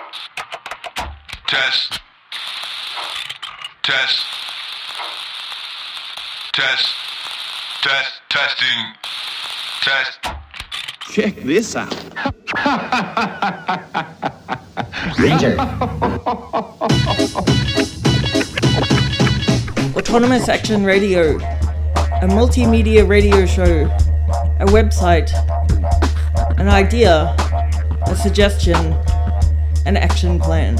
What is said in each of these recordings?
Test. Test. Test. Test. Testing. Test. Check this out. Ranger. Autonomous Action Radio, a multimedia radio show, a website, an idea, a suggestion, an action plan.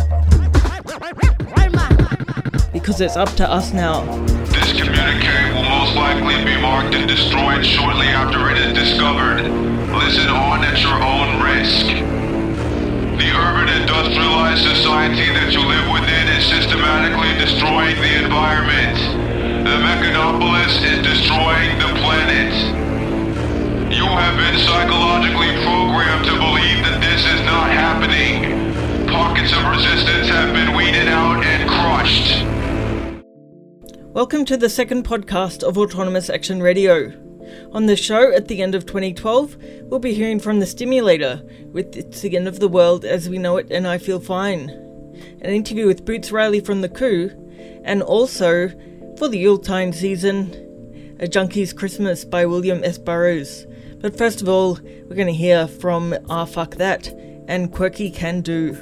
Because it's up to us now. This communique will most likely be marked and destroyed shortly after it is discovered. Listen on at your own risk. The urban industrialized society that you live within is systematically destroying the environment. The Mechanopolis is destroying the planet. You have been psychologically programmed to believe that this is not happening. Pockets of resistance have been weeded out and crushed. Welcome to the second podcast of Autonomous Action Radio. On the show at the end of 2012, we'll be hearing from The Stimulator with It's the End of the World as We Know It and I Feel Fine, an interview with Boots Riley from The Coup, and also, for the Yuletide season, A Junkie's Christmas by William S. Burroughs. But first of all, we're going to hear from Ah Fuck That and Quirky Can Do.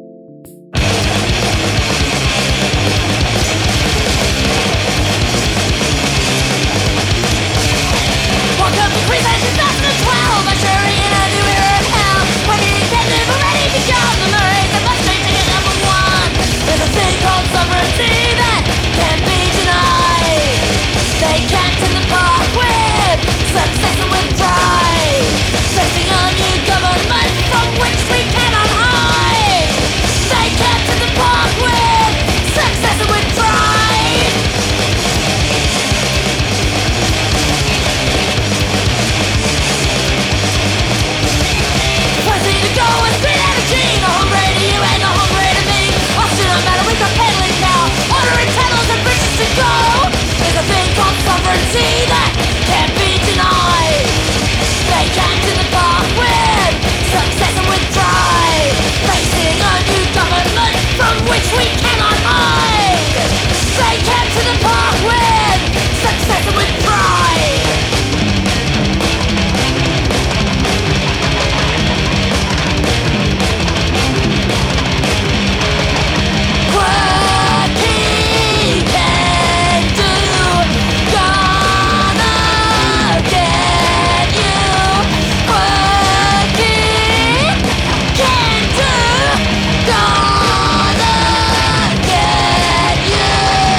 Welcome to Queensland 2012. I'm sure in a new era of hell. When you can live already become the Murrays that must straight to get number one. There's a thing called sovereignty that can't be denied. They camped in the park with success and with pride, facing a new government from which we cannot hide. They camped in the park with success and with pride. Pressing to go with green energy, the home to you and the home to me. I'll soon no matter with the peddling cow, ordering tunnels and bridges to go. There's a thing called sovereignty that can't be denied. They camped in the park with success and with pride, facing a new government from which we cannot hide. They camped in the park with success and with pride. Quirky can do, gonna get you. Quirky can do, gonna get you.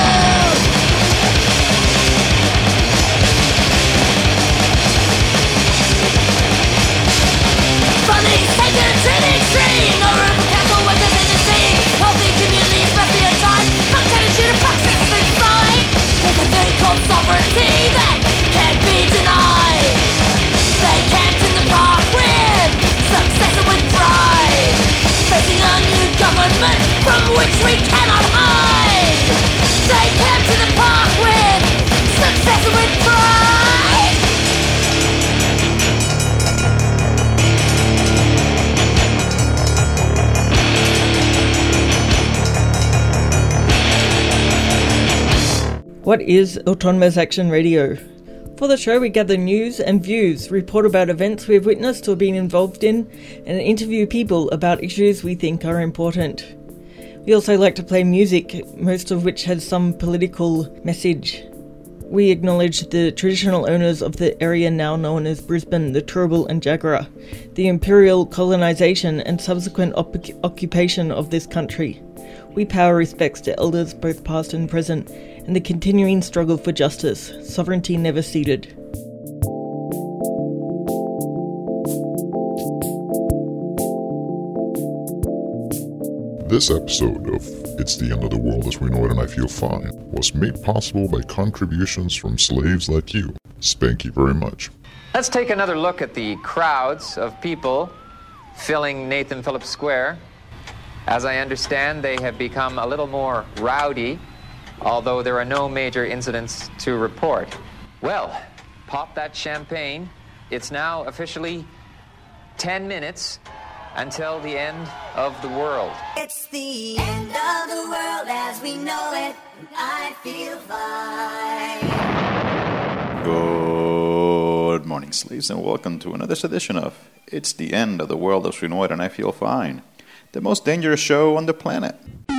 Funding's taken to the extreme. No room for capital workers in the sea. Healthy communities must be assigned. Not turning to the praxis of big fine. There's a thing called sovereignty that can't be denied. They camped in the park with success and with pride, facing a new government from which we cannot hide. They camped in the park with success and with pride. What is Autonomous Action Radio? For the show, we gather news and views, report about events we've witnessed or been involved in, and interview people about issues we think are important. We also like to play music, most of which has some political message. We acknowledge the traditional owners of the area now known as Brisbane, the Turrbal and Jagera, the imperial colonisation and subsequent occupation of this country. We pay our respects to elders both past and present, and the continuing struggle for justice, sovereignty never ceded. This episode of It's the End of the World as We Know It and I Feel Fine was made possible by contributions from slaves like you. Spank you very much. Let's take another look at the crowds of people filling Nathan Phillips Square. As I understand, they have become a little more rowdy, although there are no major incidents to report. Well, pop that champagne. It's now officially 10 minutes until the end of the world. It's the end of the world as we know it. I feel fine. Good morning, slaves, and welcome to another edition of It's the End of the World as We Know It and I Feel Fine, the most dangerous show on the planet.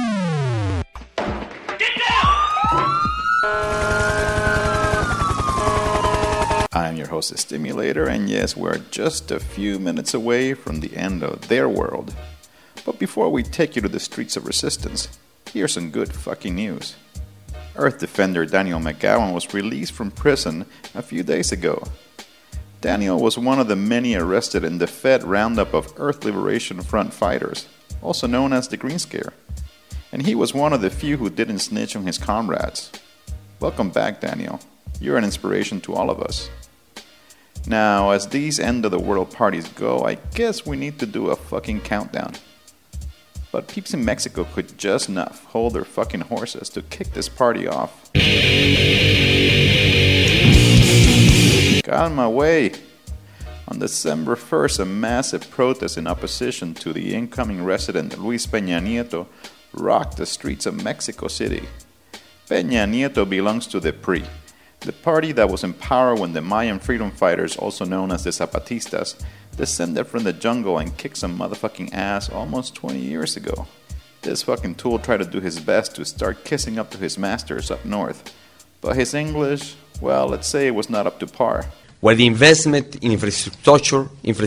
I'm your host, Stimulator, and yes, we're just a few minutes away from the end of their world. But before we take you to the streets of resistance, here's some good fucking news. Earth defender Daniel McGowan was released from prison a few days ago. Daniel was one of the many arrested in the Fed roundup of Earth Liberation Front fighters, also known as the Green Scare. And he was one of the few who didn't snitch on his comrades. Welcome back, Daniel. You're an inspiration to all of us. Now, as these end-of-the-world parties go, I guess we need to do a fucking countdown. But peeps in Mexico could just enough hold their fucking horses to kick this party off. Got in my way. On December 1st, a massive protest in opposition to the incoming resident Luis Peña Nieto rocked the streets of Mexico City. Peña Nieto belongs to the PRI, the party that was in power when the Mayan freedom fighters, also known as the Zapatistas, descended from the jungle and kicked some motherfucking ass almost 20 years ago. This fucking tool tried to do his best to start kissing up to his masters up north. But his English, well, let's say it was not up to par. Where the investment in infrastructure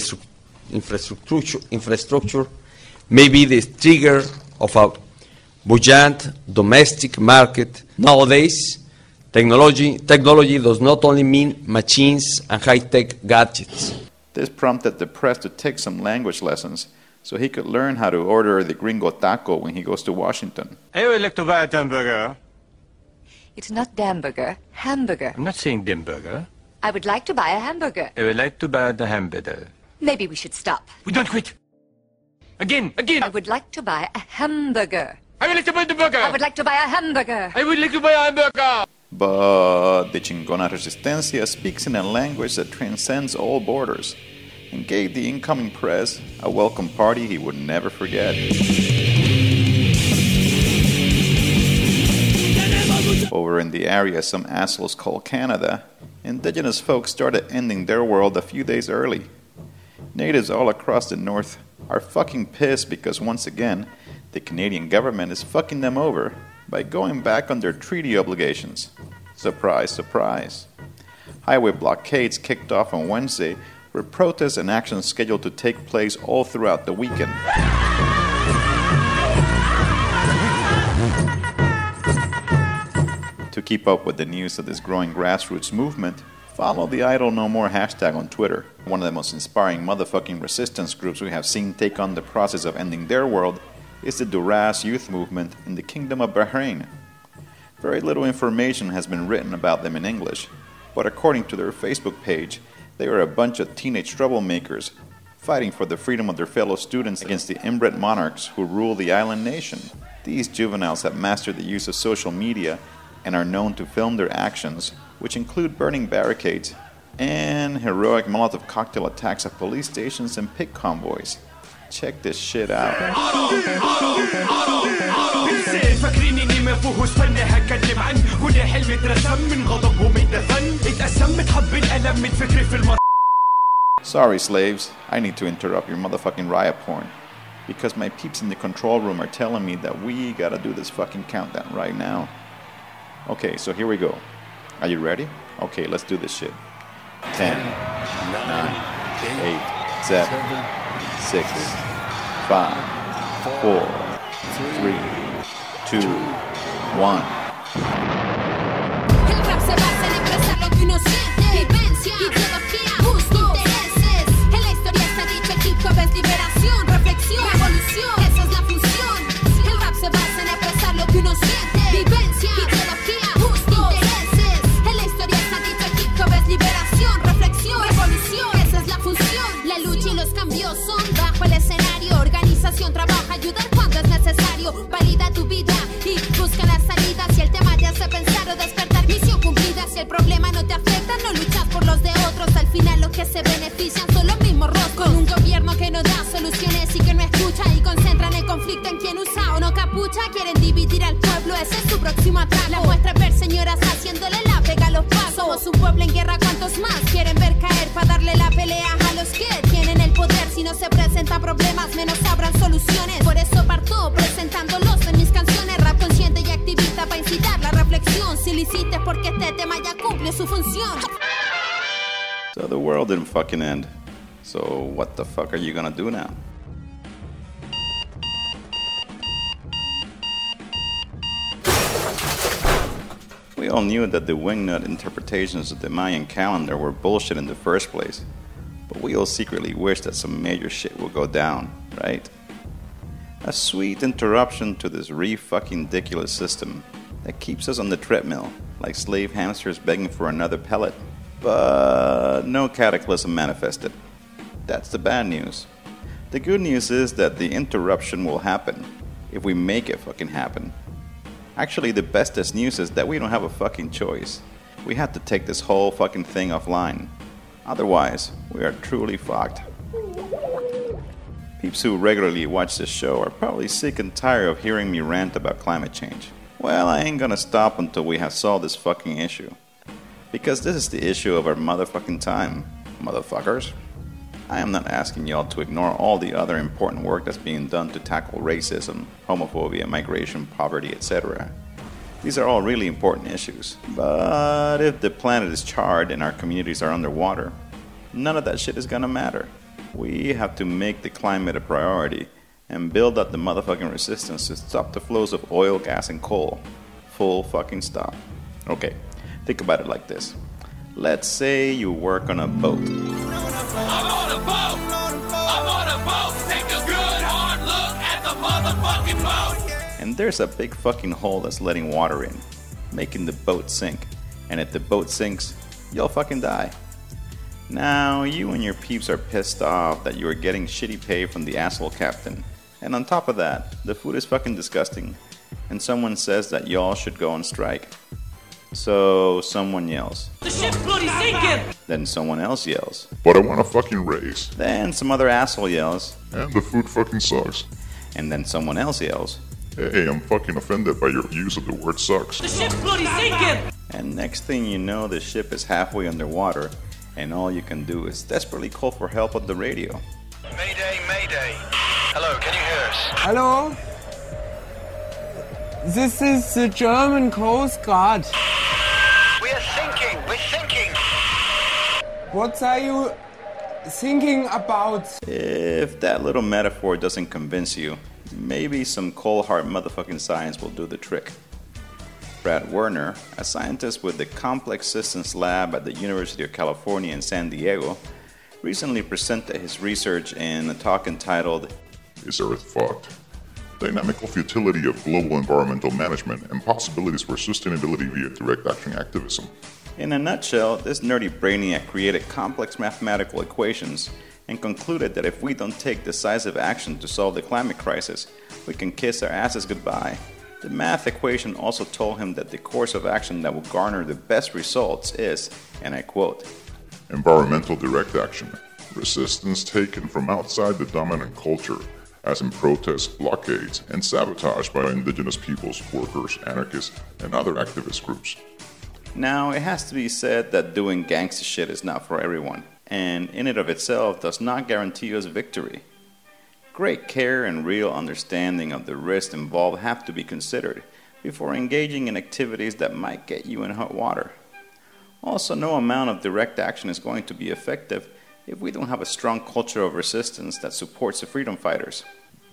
may be the trigger of a buoyant domestic market. Nowadays, technology does not only mean machines and high-tech gadgets. This prompted the press to take some language lessons so he could learn how to order the gringo taco when he goes to Washington. I would like to buy a hamburger. It's not Damburger, hamburger. I'm not saying Dimburger. I would like to buy a hamburger. I would like to buy the hamburger. Maybe we should stop. We don't quit. Again. I would like to buy a hamburger. I would like to buy the burger. I would like to buy a hamburger. I would like to buy a hamburger. But the Chingona Resistencia speaks in a language that transcends all borders and gave the incoming press a welcome party he would never forget. Over in the area some assholes call Canada, indigenous folks started ending their world a few days early. Natives all across the north are fucking pissed because once again, the Canadian government is fucking them over by going back on their treaty obligations. Surprise, surprise. Highway blockades kicked off on Wednesday with protests and actions scheduled to take place all throughout the weekend. To keep up with the news of this growing grassroots movement, follow the Idle No More hashtag on Twitter, one of the most inspiring motherfucking resistance groups we have seen take on the process of ending their world is the Duras youth movement in the Kingdom of Bahrain. Very little information has been written about them in English, but according to their Facebook page, they are a bunch of teenage troublemakers fighting for the freedom of their fellow students against the inbred monarchs who rule the island nation. These juveniles have mastered the use of social media and are known to film their actions, which include burning barricades and heroic Molotov cocktail attacks at police stations and pig convoys. Check this shit out. Sorry, slaves, I need to interrupt your motherfucking riot porn because my peeps in the control room are telling me that we gotta do this fucking countdown right now. Okay, so here we go. Are you ready? Okay, let's do this shit. 10, 9, 8, 7, 6, 5, 4, 3, 2, 1. El rap se basa en expresar lo que uno siente, vivencia, ideología, gusto, intereses. En la historia está dicho el hip hop es liberación, reflexión, revolución. Esa es la función. El rap se basa en expresar lo que uno siente, vivencia, ideología, gusto, intereses. En la historia está dicho el hip hop es liberación, reflexión, revolución. Esa es la función. La lucha y los cambios son bajo el escenario. Organización, trabaja, ayudar cuando es necesario. Valida tu vida y busca la salida. Si el tema te hace pensar o despertar, misión cumplida. Si el problema no te afecta, no luchas por los de otros. Al final los que se benefician son los mismos rostros. Con un gobierno que no da soluciones y próximo atraco. La muestra es ver señoras haciéndole la pega a los pasos. Somos un pueblo en guerra, ¿cuántos más quieren ver caer para darle la pelea a los que tienen el poder? Si no se presentan problemas, menos habrán soluciones. Por eso parto presentándolos en mis canciones. Rap consciente y activista para incitar la reflexión. Si lo hiciste porque este tema ya cumple su función. So the world didn't fucking end. So what the fuck are you gonna do now? We all knew that the wingnut interpretations of the Mayan calendar were bullshit in the first place, but we all secretly wish that some major shit will go down, right? A sweet interruption to this fucking ridiculous system that keeps us on the treadmill, like slave hamsters begging for another pellet. But no cataclysm manifested. That's the bad news. The good news is that the interruption will happen, if we make it fucking happen. Actually, the bestest news is that we don't have a fucking choice. We have to take this whole fucking thing offline. Otherwise, we are truly fucked. Peeps who regularly watch this show are probably sick and tired of hearing me rant about climate change. Well, I ain't gonna stop until we have solved this fucking issue. Because this is the issue of our motherfucking time, motherfuckers. I am not asking y'all to ignore all the other important work that's being done to tackle racism, homophobia, migration, poverty, etc. These are all really important issues. But if the planet is charred and our communities are underwater, none of that shit is gonna matter. We have to make the climate a priority and build up the motherfucking resistance to stop the flows of oil, gas, and coal. Full fucking stop. Okay, think about it like this. Let's say you work on a boat. I'm on a boat! I'm on a boat! Take a good hard look at the motherfucking boat! And there's a big fucking hole that's letting water in, making the boat sink. And if the boat sinks, you'll fucking die. Now, you and your peeps are pissed off that you are getting shitty pay from the asshole captain. And on top of that, the food is fucking disgusting. And someone says that y'all should go on strike. So someone yells. The ship's bloody sinking! Then someone else yells. But I want a fucking raise. Then some other asshole yells. And the food fucking sucks. And then someone else yells. Hey, I'm fucking offended by your use of the word sucks. The ship's bloody sinking! And next thing you know, the ship is halfway underwater, and all you can do is desperately call for help on the radio. Mayday, mayday. Hello, can you hear us? Hello? This is the German Coast Guard. We are sinking! We're sinking! What are you thinking about? If that little metaphor doesn't convince you, maybe some cold hard motherfucking science will do the trick. Brad Werner, a scientist with the Complex Systems Lab at the University of California in San Diego, recently presented his research in a talk entitled Is Earth Fucked? Dynamical Futility of Global Environmental Management and Possibilities for Sustainability via Direct Action Activism. In a nutshell, this nerdy brainiac created complex mathematical equations and concluded that if we don't take decisive action to solve the climate crisis, we can kiss our asses goodbye. The math equation also told him that the course of action that will garner the best results is, and I quote, environmental direct action, resistance taken from outside the dominant culture, as in protests, blockades, and sabotage by indigenous peoples, workers, anarchists, and other activist groups. Now, it has to be said that doing gangster shit is not for everyone, and in and of itself does not guarantee us victory. Great care and real understanding of the risks involved have to be considered before engaging in activities that might get you in hot water. Also, no amount of direct action is going to be effective if we don't have a strong culture of resistance that supports the freedom fighters.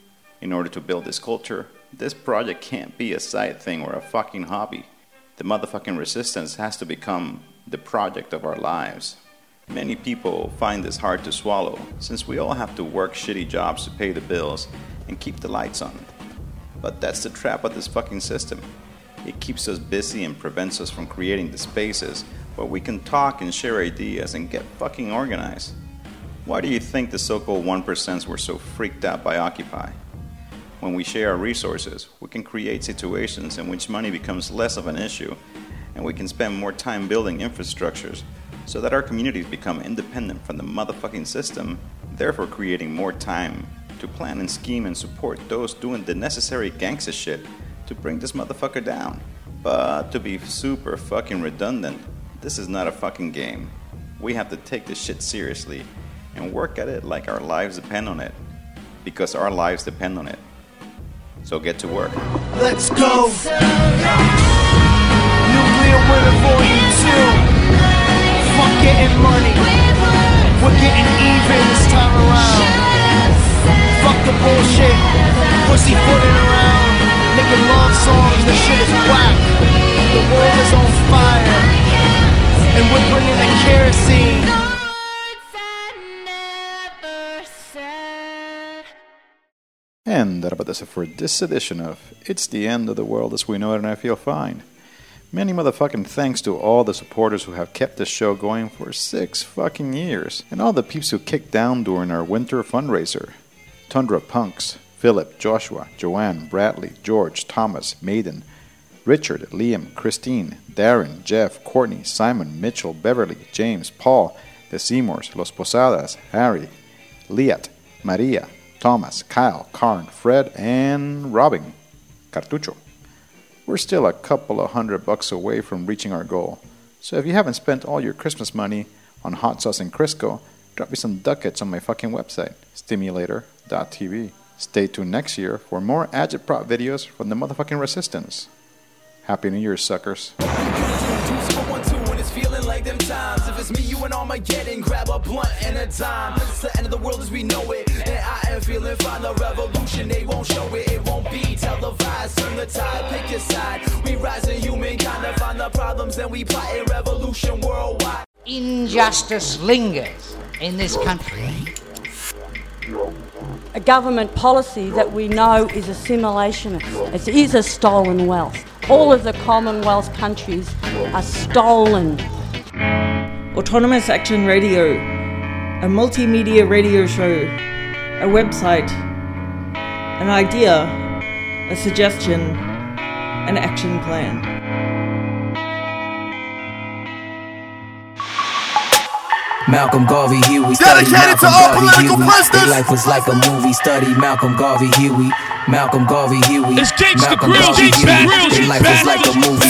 In order to build this culture, this project can't be a side thing or a fucking hobby. The motherfucking resistance has to become the project of our lives. Many people find this hard to swallow, since we all have to work shitty jobs to pay the bills and keep the lights on. But that's the trap of this fucking system. It keeps us busy and prevents us from creating the spaces where we can talk and share ideas and get fucking organized. Why do you think the so-called 1% were so freaked out by Occupy? When we share our resources, we can create situations in which money becomes less of an issue, and we can spend more time building infrastructures so that our communities become independent from the motherfucking system, therefore creating more time to plan and scheme and support those doing the necessary gangsta shit to bring this motherfucker down. But to be super fucking redundant, this is not a fucking game. We have to take this shit seriously and work at it like our lives depend on it. Because our lives depend on it. So get to work. Let's go! Nuclear winter volume 2. Fuck getting money. We're getting even this time around. Fuck the bullshit. Pussyfooting around. Making love songs, this shit is whack. The world is on fire. And we're bringing the kerosene. And that about does it for this edition of It's the End of the World as We Know It and I Feel Fine. Many motherfucking thanks to all the supporters who have kept this show going for 6 fucking years. And all the peeps who kicked down during our winter fundraiser. Tundra Punks, Philip, Joshua, Joanne, Bradley, George, Thomas, Maiden, Richard, Liam, Christine, Darren, Jeff, Courtney, Simon, Mitchell, Beverly, James, Paul, The Seymours, Los Posadas, Harry, Liat, Maria, Thomas, Kyle, Karn, Fred, and Robin Cartucho. We're still a couple of $100 away from reaching our goal. So if you haven't spent all your Christmas money on hot sauce and Crisco, drop me some ducats on my fucking website, stimulator.tv. Stay tuned next year for more agitprop videos from the motherfucking Resistance. Happy New Year, suckers. Feeling like them times. If it's me, you and Armageddon, grab a blunt and a dime. It's the end of the world as we know it, and I am feeling fine. The revolution, they won't show it. It won't be televised. Turn the tide, pick your side. We rise in humankind to find the problems, and we plot a revolution worldwide. Injustice lingers in this country. A government policy that we know is assimilationist. It is a stolen wealth. All of the Commonwealth countries are stolen. Autonomous Action Radio, a multimedia radio show, a website, an idea, a suggestion, an action plan. Malcolm Garvey, Huey, study Malcolm Garvey, Huey. Their life was like a movie, study Malcolm Garvey, Huey. Malcolm Garvey, Huey. Malcolm Garvey, Huey. Their life was like a movie.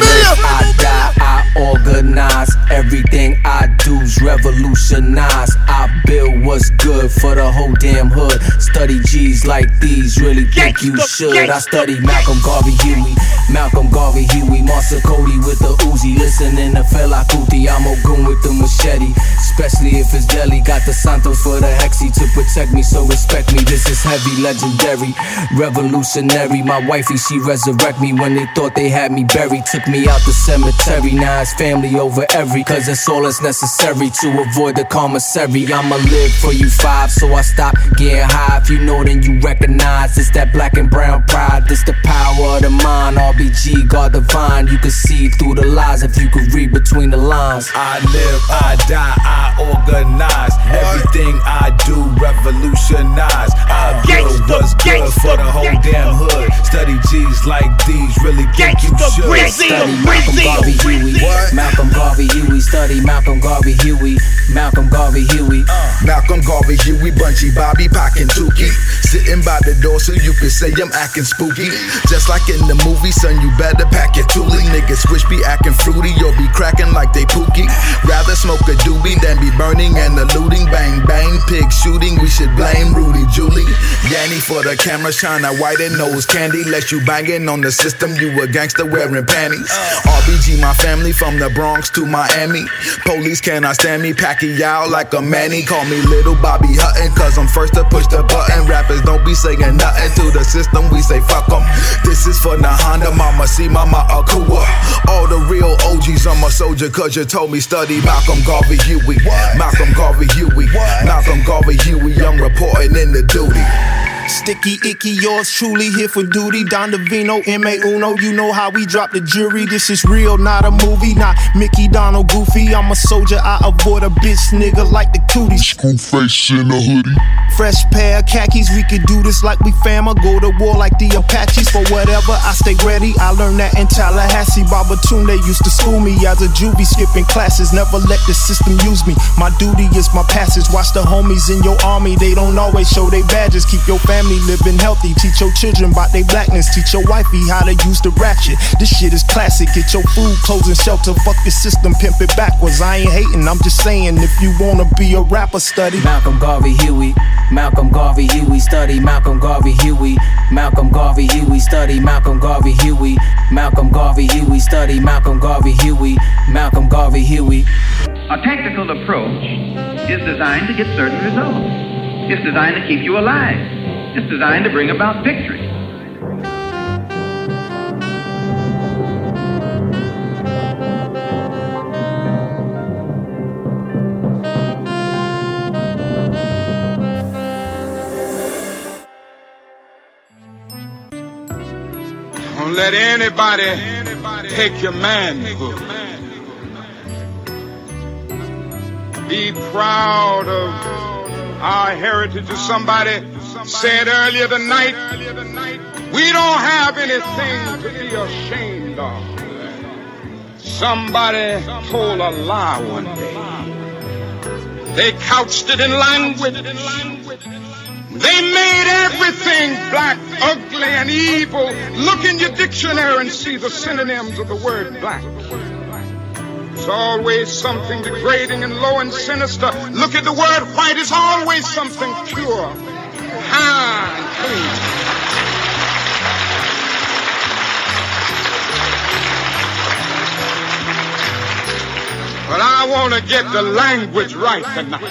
I die, I organize. Everything I do's revolutionize. I build what's good for the whole damn hood. Study G's like these, really think you should. I study Malcolm Garvey, Huey. Malcolm Garvey, Huey. Marcia Cody with the Uzi. Listening to Fela Kuti. I'm Ogun with the machete. Especially if it's Delhi. Got the Santos for the Hexy to protect me, so respect me. This is heavy, legendary, revolutionary. My wifey, she resurrect me when they thought they had me buried. Took me out the cemetery, now it's family over every. Cause that's all that's necessary to avoid the commissary. I'ma live for you 5, so I stop getting high. If you know, then you recognize it's that black and brown pride. This the power of the mind, RBG, God divine. You can see through the lies if you could read between the lines. I live, I die, I organize. Everything I do revolutionize. I build what's good for the whole damn hood. Study G's like these, really think you should. Study Malcolm Garvey, Huey. Malcolm Garvey, Huey. Study Malcolm Garvey, Huey. Malcolm Garvey, Huey. Malcolm Garvey, Huey, Bunchy, Bobby, Pac, and Tukey. Sitting by the door so you can say I'm acting spooky. Just like in the movie, son, you better pack your toolie. Niggas switch be acting fruity, you'll be cracking like they pookie. Rather smoke a doobie than be burning and eluding. Bang, bang, pig shooting, we should blame Rudy Julie. Yanny for the camera, shine a white and nose candy. Let you banging on the system, you a gangster wearing panties. RBG, my family from the Bronx to Miami. Police cannot stand me, Pacquiao like a Manny. Call me Little Bobby Hutton, cause I'm first to push the button. Rappers don't be saying nothing to the system, we say fuck them. This is for the Honda, Mama C, Mama Akua. All the real OGs, I'm a soldier cause you told me study Malcolm Garvey, Huey. Malcolm Garvey, Huey. Malcolm Garvey, Huey, I'm reporting in the duty. Sticky, icky, yours truly here for duty. Don Davino, M.A. You know how we drop the jury. This is real, not a movie. Not Mickey, Donald, Goofy. I'm a soldier, I avoid a bitch nigga like the cooties. School face in a hoodie. Fresh pair of khakis, we could do this like we fam. Go to war like the Apaches. For whatever, I stay ready. I learned that in Tallahassee. Babatunde used to school me as a juvie, skipping classes. Never let the system use me. My duty is my passage. Watch the homies in your army. They don't always show their badges. Keep your family family living healthy. Teach your children about their blackness. Teach your wifey how to use the ratchet. This shit is classic. Get your food, clothes, and shelter. Fuck your system, pimp it backwards. I ain't hating, I'm just saying if you wanna be a rapper, study Malcolm Garvey Huey. Malcolm Garvey Huey, study Malcolm Garvey Huey. Malcolm Garvey Huey, study Malcolm Garvey Huey. Malcolm Garvey Huey, study Malcolm Garvey Huey. Malcolm Garvey Huey. A tactical approach is designed to get certain results. It's designed to keep you alive. It's designed to bring about victory. Don't let anybody take your manhood. Be proud of our heritage. As somebody said earlier tonight, we don't have anything to be ashamed of. Somebody told a lie one day. They couched it in language. They made everything black, ugly, and evil. Look in your dictionary and see the synonyms of the word black. It's always something degrading and low and sinister. Look at the word white. It's always something pure, high, and clean. But I want to get the language right tonight.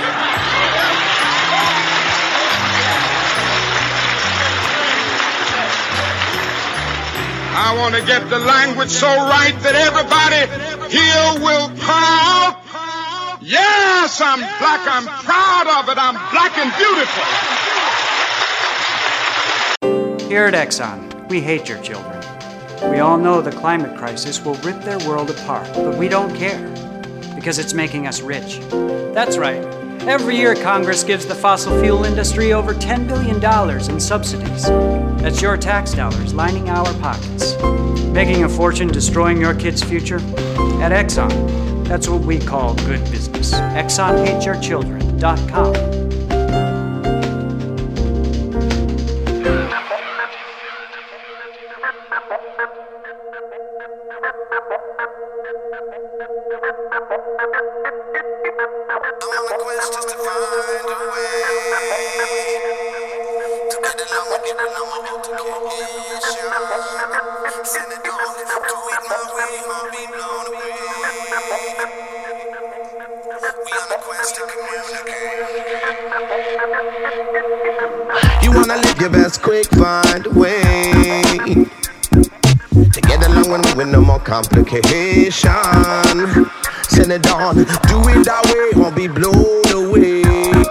I want to get the language so right that everybody here will proud. Yes, I'm black. I'm proud of it. I'm black and beautiful. Here at Exxon, we hate your children. We all know the climate crisis will rip their world apart, but we don't care because it's making us rich. That's right. Every year, Congress gives the fossil fuel industry over $10 billion in subsidies. That's your tax dollars lining our pockets. Making a fortune destroying your kids' future? At Exxon, that's what we call good business. ExxonHatesYourChildren.com. You wanna live your best quick, find a way to get along with no more complication. Send it on, do it that way, won't be blown away.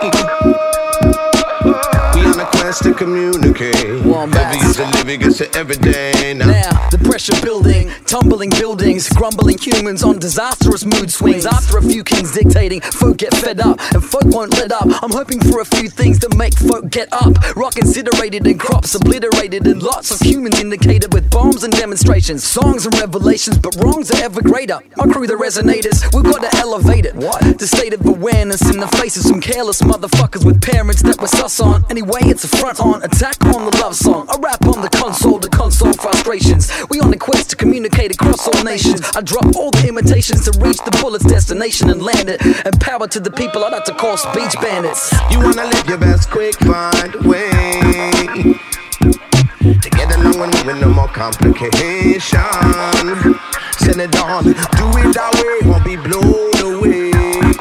We on a quest to communicate. Every user living gets it every day now. The pressure building, tumbling buildings, grumbling humans on disastrous mood swings. After a few kings dictating, folk get fed up, and folk won't let up. I'm hoping for a few things that make folk get up. Rock incinerated and crops obliterated, and lots of humans indicated with bombs and demonstrations, songs and revelations, but wrongs are ever greater. My crew, the resonators, we've got to elevate it. What? The state of awareness in the face of some careless motherfuckers with parents that we're sus on. Anyway, it's a front on, attack on the love song. I rap on the console frustrations. We on a quest to communicate across all nations. I drop all the imitations to reach the bullet's destination and land it. And power to the people I'd like to call speech bandits. You wanna live your best quick, find a way to get along with no more complication. Send it on, do it that way, won't be blown away.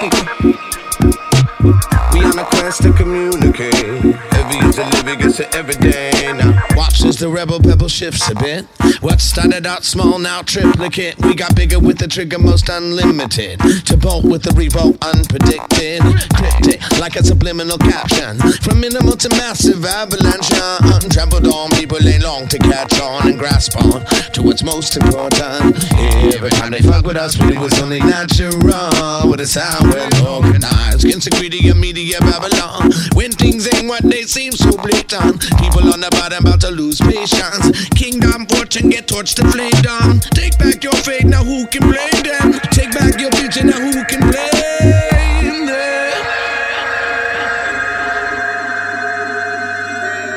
We on a quest to communicate. Every user living gets it every day now. Watch as the rebel pebble shifts a bit. What started out small now triplicate. We got bigger with the trigger most unlimited. To bolt with the revolt unpredicted. Cryptic like a subliminal caption. From minimal to massive avalanche. Untrampled on people ain't long to catch on and grasp on to what's most important. Every time they fuck with us, it was only natural. With a sound well organized. Against the greedy media Babylon. When things ain't what they seem so blatant. People on the bottom about to lose patience. Kingdom fortune get torched to flame down. Take back your faith, now who can blame them? Take back your vision, now who can blame them?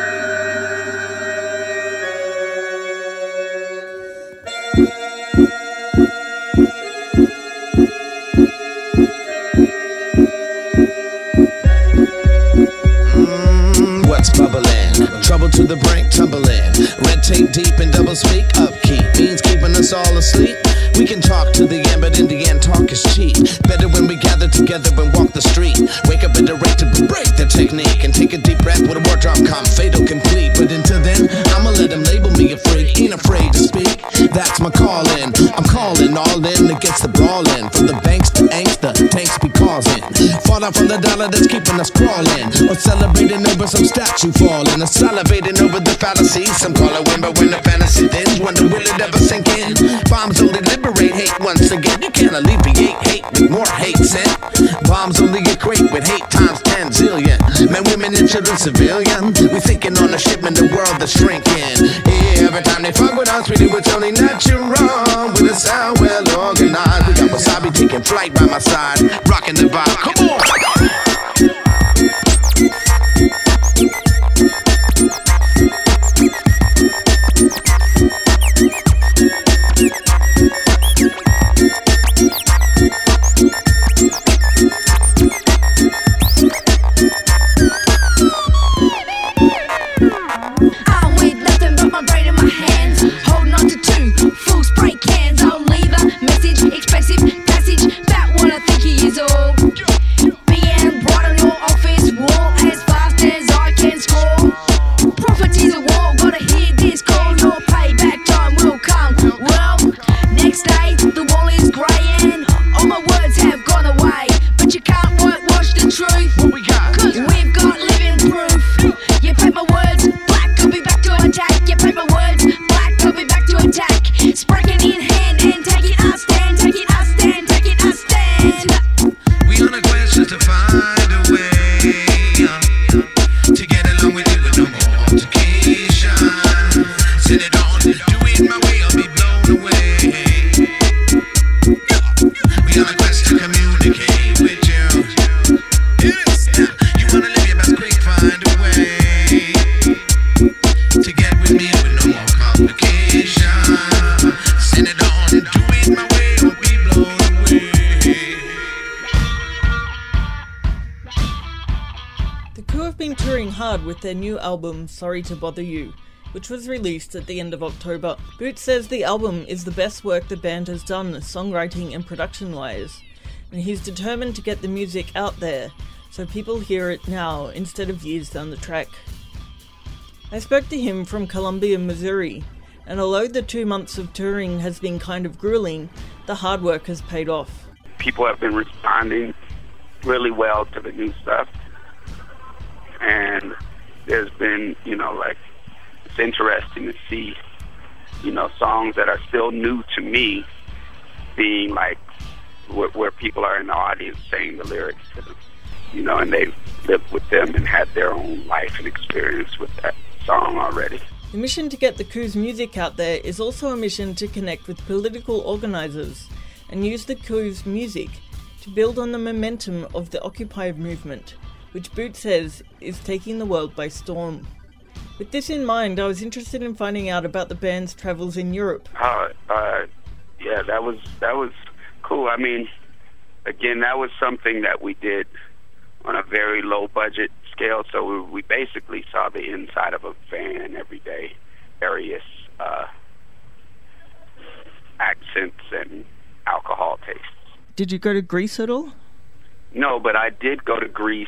trouble to the brink, tumbling. Red tape deep and double speak. Upkeep means keeping us all asleep. We can talk to the end, but in the end, talk is cheap. Better when we gather together and walk the street. Wake up and direct to break the technique and take a deep breath with a word drop, calm, fatal, complete. But until then, I'ma let them label me a freak. Ain't afraid to speak. That's my calling. I'm calling all in against the brawling. From the banks to angst, the tanks be causing. Falling from the dollar that's keeping us crawling. Or celebrating over some statue falling. Or salivating over the fallacies. Some call it win, but when the fantasy ends, wonder will it ever sink in? Bombs only liberate hate once again. You can't alleviate hate with more hate sent. Bombs only equate with hate times 10 zillion. Men, women, and children, civilian. We thinking on a shipment, the world that's shrinking. Yeah, every time they fuck with us, we do it's only natural. With a sound well organized. We got Wasabi taking flight by my side. Rocking the vibe, come on! I'm with nothing but my brain in my hands, holding on to two full spray cans. I'll leave a message, expressive passage about what I think he is all. Being brought on your office wall as fast as I can score. Profit is a war, gotta hear this call. Your payback time will come. Well, next day the wall is grey and all my words have gone away. But you can't whitewash the truth. What we got? 'Cause we've got living proof. You paint my words black, I'll be back to attack. You paint my words black, I'll be back to attack. Sparking in hand and taking a stand, taking a stand, taking a stand. We on a quest just to find a way to get along with you with no more altercation. Send it on, do it my way, I'll be blown away. We on a quest to communicate with you. Yes, you wanna live your best quick, find a way to get with me with no more complication. Send it on, do it my way, I'll be blown away. The crew have been touring hard with their new album, Sorry to Bother You, which was released at the end of October. Boots says the album is the best work the band has done songwriting and production-wise, and he's determined to get the music out there so people hear it now instead of years down the track. I spoke to him from Columbia, Missouri, and although the 2 months of touring has been kind of grueling, the hard work has paid off. People have been responding really well to the new stuff, and there's been, it's interesting to see, songs that are still new to me being like where people are in the audience saying the lyrics to them, and they've lived with them and had their own life and experience with that song already. The mission to get the crew's music out there is also a mission to connect with political organisers and use the crew's music to build on the momentum of the Occupy movement, which Boots says is taking the world by storm. With this in mind, I was interested in finding out about the band's travels in Europe. Yeah, that was cool. I mean, again, that was something that we did on a very low budget scale, so we basically saw the inside of a van every day, various accents and alcohol tastes. Did you go to Greece at all? No, but I did go to Greece,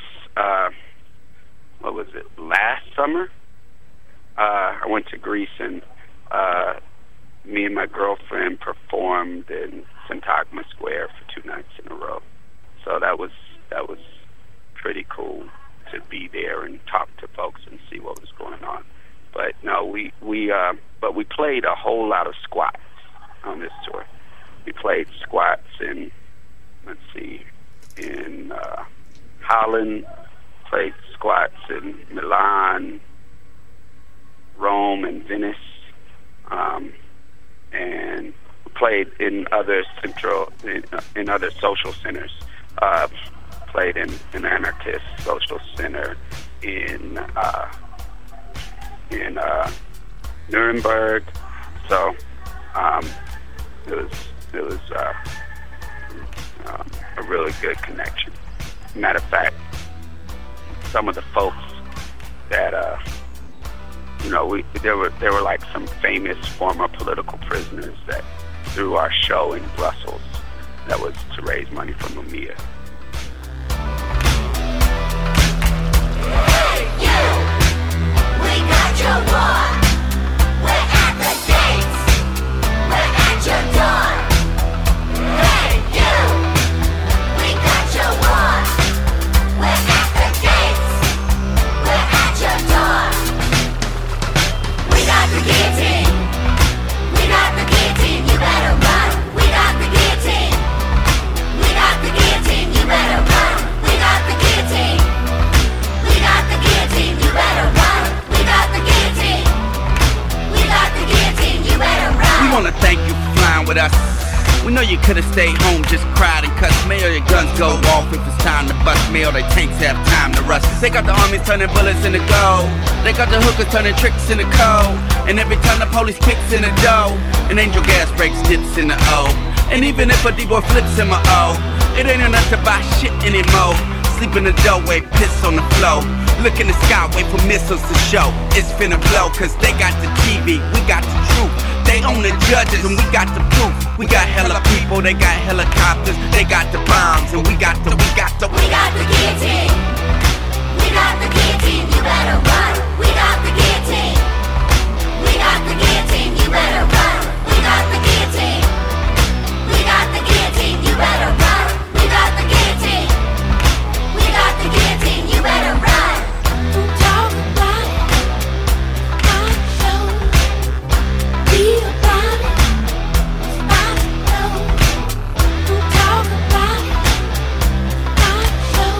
last summer? I went to Greece and me and my girlfriend performed in Syntagma Square for 2 nights in a row. So that was pretty cool to be there and talk to folks and see what was going on. But no, we played a whole lot of squats on this tour. We played squats in Holland, played squats in Milan, Rome, and Venice, and played in other other social centers. Played in an anarchist social center in Nuremberg. So it was a really good connection. Matter of fact, some of the folks that there were like some famous former political prisoners that through our show in Brussels that was to raise money for Mumia. Hey, you! We got your war! We're at the gates! We're at your door! Hey, you! We got your war! We're at the gates! We're at your door! We got the guillotine! We got the guillotine, you better run! We got the guillotine! We got the guillotine, you better run! We got the guillotine! We got the guillotine, you better run! We got the guillotine! We got the guillotine, you better run! We wanna thank you for flying with us. We know you could've stayed home, just cried and cussed. May all your guns go off if it's time to bust. May all their tanks have time to rust. They got the armies turning bullets into gold. They got the hookers turning tricks into cold. And every time the police kicks in the dough, an angel gas breaks dips in the O. And even if a D-boy flips in my O, it ain't enough to buy shit anymore. Sleep in the doorway, piss on the floor. Look in the sky, wait for missiles to show. It's finna blow, cause they got the TV, we got the truth. They own the judges and we got the proof. We got hella people, they got helicopters. They got the bombs and we got the We got the guillotine. We got the guillotine, you better run. We got the guillotine. We got the guillotine, you better run. We got the guillotine. We got the guillotine, you better run. We got the guillotine. We got the guillotine, you better run. Talk about it. I show. Be about it. I know. Talk about it. I show.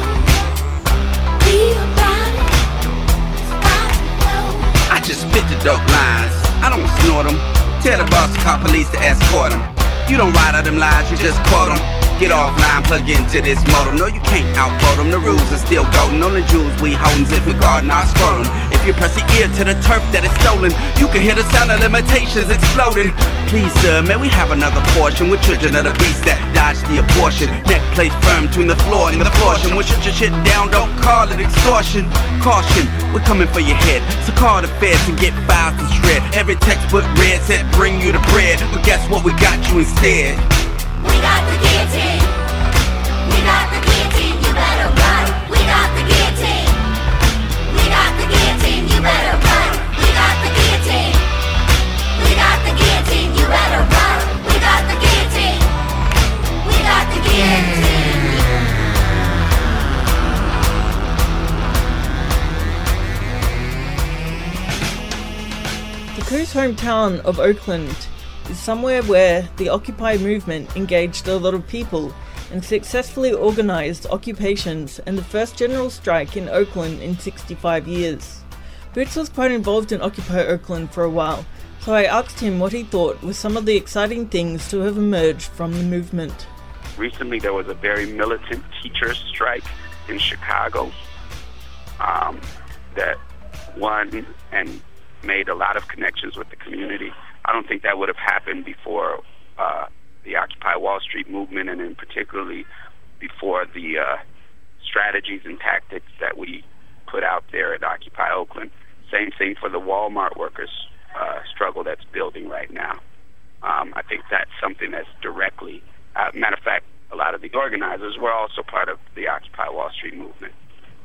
Be about it. I know. I just spit the dope lines, I don't snort them. Tell the boss to call police to escort them. You don't ride out them lies, you just quote them. Get offline, plug into this modem. No, you can't outvote them, the rules are still golden. Only jewels we holdin' if we guardin' our scrotum. If you press the ear to the turf that is stolen, you can hear the sound of limitations exploding. Please, sir, may we have another portion? We're children of the beast that dodged the abortion. Neck placed firm between the floor and the portion. We shut your shit down, don't call it extortion. Caution, we're coming for your head. So call the feds and get files to shred. Every textbook read said bring you the bread, but guess what, we got you instead. We got the guillotine. We got the guillotine, you better run. We got the guillotine. We got the guillotine, you better run. We got the guillotine. We got the guillotine, you better run. We got the guillotine. We got the guillotine. The Coos hometown of Oakland is somewhere where the Occupy movement engaged a lot of people and successfully organised occupations and the first general strike in Oakland in 65 years. Boots was quite involved in Occupy Oakland for a while, so I asked him what he thought were some of the exciting things to have emerged from the movement. Recently there was a very militant teachers strike in Chicago that won and made a lot of connections with the community. I don't think that would have happened before the Occupy Wall Street movement, and in particularly before the strategies and tactics that we put out there at Occupy Oakland. Same thing for the Walmart workers struggle that's building right now. I think that's something that's directly, matter of fact, a lot of the organizers were also part of the Occupy Wall Street movement.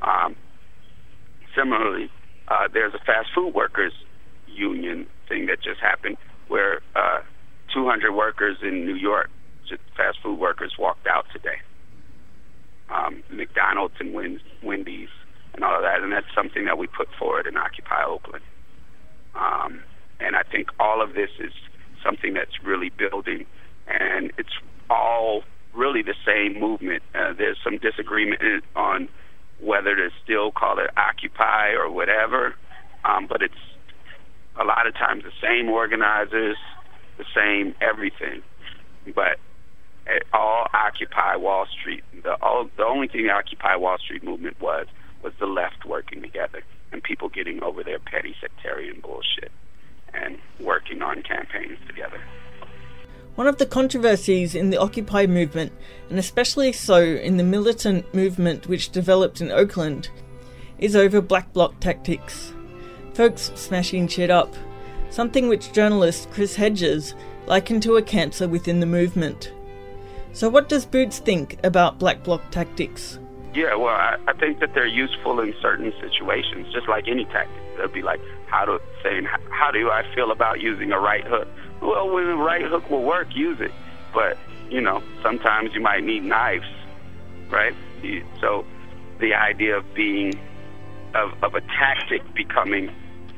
Similarly, there's a fast food workers union thing that just happened where 200 workers in New York, fast food workers, walked out today. McDonald's and Wendy's and all of that, and that's something that we put forward in Occupy Oakland. And I think all of this is something that's really building, and it's all really the same movement. There's some disagreement on whether to still call it Occupy or whatever, but it's a lot of times the same organizers, the same everything, but all Occupy Wall Street. The only thing the Occupy Wall Street movement was the left working together and people getting over their petty sectarian bullshit and working on campaigns together. One of the controversies in the Occupy movement, and especially so in the militant movement which developed in Oakland, is over black bloc tactics. folks smashing shit up, something which journalist Chris Hedges likened to a cancer within the movement. So what does Boots think about Black Bloc tactics? Yeah, well, I think that they're useful in certain situations, just like any tactic. They'll be like, how do I feel about using a right hook? Well, when a right hook will work, use it. But, sometimes you might need knives, right? So the idea of of a tactic becoming,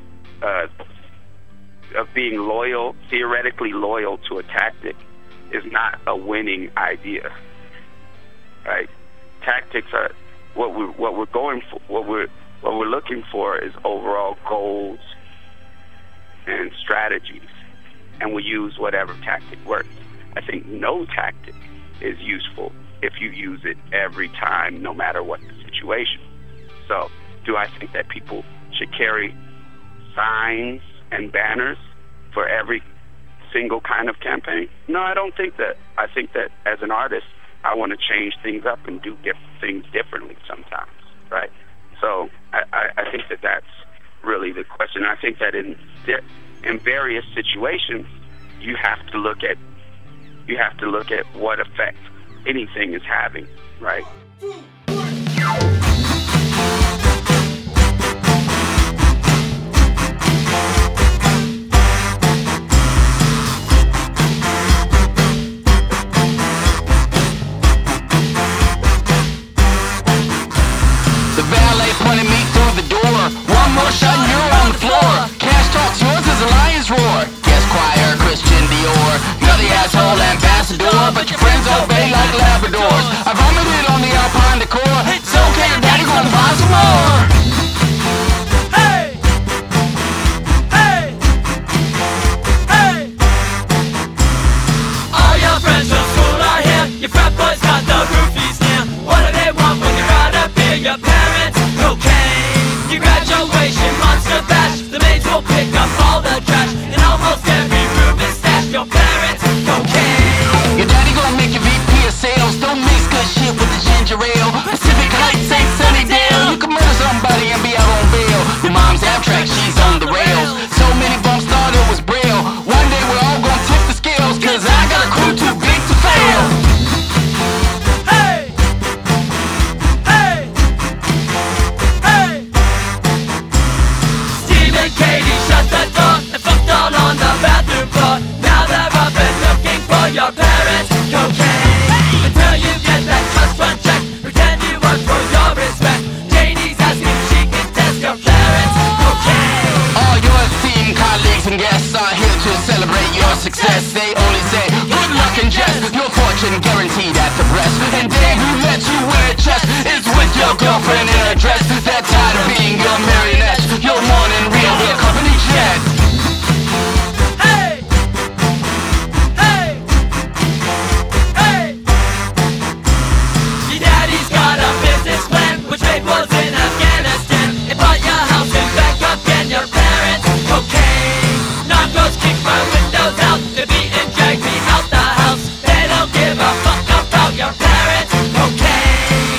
of being loyal, theoretically loyal to a tactic is not a winning idea, right? Tactics are what we're going for. What we're looking for is overall goals and strategies, and we use whatever tactic works. I think no tactic is useful if you use it every time, no matter what the situation. So, do I think that people should carry signs and banners for every single kind of campaign? No, I don't think that. I think that as an artist, I want to change things up and do things differently sometimes, right? So I think that that's really the question. I think that in various situations, you have to look at what effect anything is having, right? Pointing me through the door. One more shot and you're on the floor. Cash talks yours as a lion's roar. Guest choir, Christian Dior. You're the asshole ambassador, but your friends obey like Labradors. I vomited on the Alpine decor. It's okay, your daddy gonna buy some more. Hey! Hey! Hey! All your friends from school are here. Your frat boys got the roofies near. What do they want when you're out up here? Your parents? Cocaine, your graduation monster bash. The maids will pick up all the trash. In almost every room is stashed. Your parents, cocaine. Your daddy gonna make you VP of sales. Don't mix good shit with the ginger ale. Pacific Heights ain't Sunnydale. You can murder somebody and be out on bail. Your mom's Amtrak, she's on the rails. So many bumps thought it was Braille. One day we're all gonna tip the scales, cause I got a crew too big to fail. Katie shut the door and fucked all on the bathroom floor. Now they're up and looking for your parents' cocaine. Until you get that trust fund check, pretend you work for your respect. Janie's asking if she can test your parents' cocaine. All your esteemed colleagues and guests are here to celebrate your success. They only say good luck and jest. Your fortune guaranteed at the breast. And Dave, who let you wear a chest, is with your girlfriend in a dress. They're tired of being your marionette. You're morning real with a company jet. Hey! Hey! Hey! Your daddy's got a business plan, which made was in Afghanistan. It bought your house in Bangkok and your parents' cocaine. Narcos kick my windows out. They're beating, drag me out the house. They don't give a fuck about your parents' cocaine.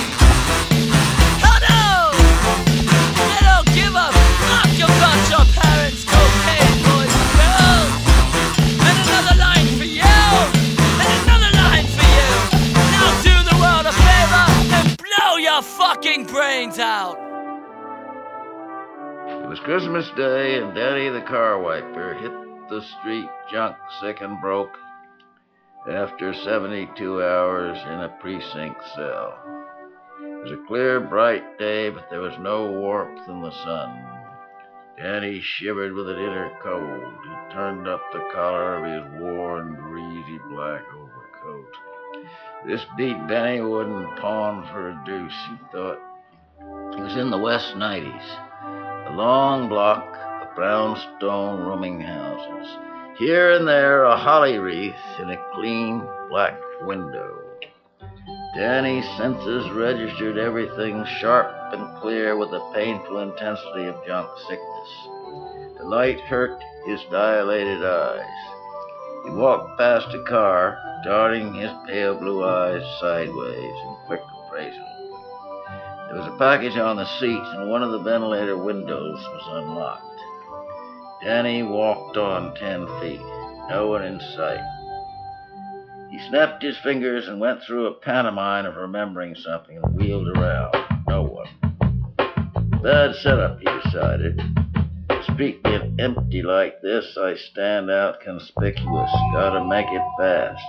Fucking brains out. It was Christmas Day, and Daddy the car wiper hit the street junk sick and broke after 72 hours in a precinct cell. It was a clear, bright day, but there was no warmth in the sun. Danny shivered with an inner cold. He turned up the collar of his worn, greasy black overcoat. This beat Benny wouldn't pawn for a deuce, he thought. He was in the West 90s, a long block of brownstone rooming houses. Here and there, a holly wreath in a clean black window. Danny's senses registered everything sharp and clear with the painful intensity of junk sickness. The light hurt his dilated eyes. He walked past a car, darting his pale blue eyes sideways in quick appraisal. There was a package on the seat, and one of the ventilator windows was unlocked. Danny walked on 10 feet. No one in sight. He snapped his fingers and went through a pantomime of remembering something and wheeled around. No one. Bad setup, he decided. Speaking of empty like this, I stand out conspicuous. Gotta make it fast.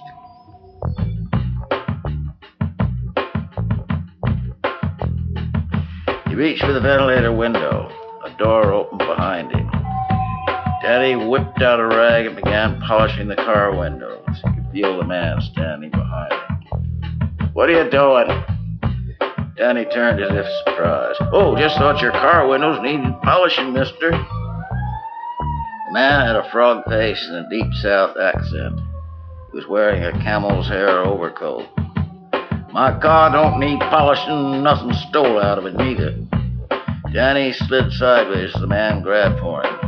He reached for the ventilator window. A door opened behind him. Danny whipped out a rag and began polishing the car windows. He could feel the man standing behind him. What are you doing? Danny turned as if surprised. Oh, just thought your car windows needed polishing, mister. The man had a frog face and a deep South accent. He was wearing a camel's hair overcoat. My car don't need polishing, nothing stole out of it neither. Danny slid sideways as the man grabbed for him.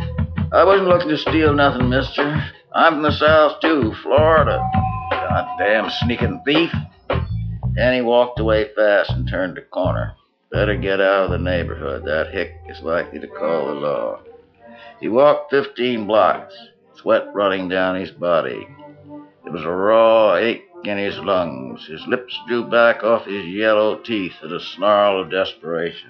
I wasn't looking to steal nothing, mister. I'm from the South, too, Florida. Goddamn sneaking thief. Danny walked away fast and turned the corner. Better get out of the neighborhood. That hick is likely to call the law. He walked 15 blocks, sweat running down his body. There was a raw ache in his lungs. His lips drew back off his yellow teeth in a snarl of desperation.